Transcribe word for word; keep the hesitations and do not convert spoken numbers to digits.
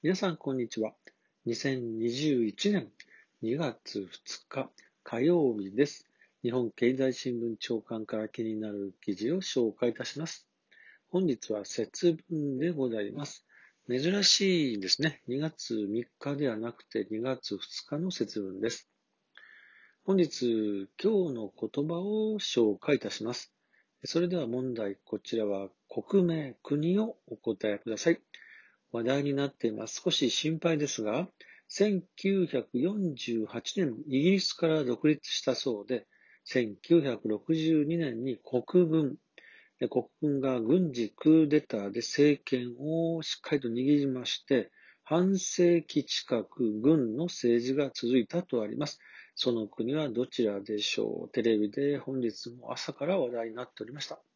皆さん、こんにちは。にせんにじゅういちねんにがつふつか火曜日です。日本経済新聞長官から気になる記事を紹介いたします。本日は節分でございます。珍しいですね。にがつみっかではなくてにがつふつかの節分です。本日、今日の言葉を紹介いたします。それでは問題、こちらは国名、国をお答えください。話題になっています。少し心配ですが、せんきゅうひゃくよんじゅうはちねん、イギリスから独立したそうで、せんきゅうひゃくろくじゅうにねんに国軍、国軍が軍事クーデターで政権をしっかりと握りまして、半世紀近く軍の政治が続いたとあります。その国はどちらでしょう。テレビで本日も朝から話題になっておりました。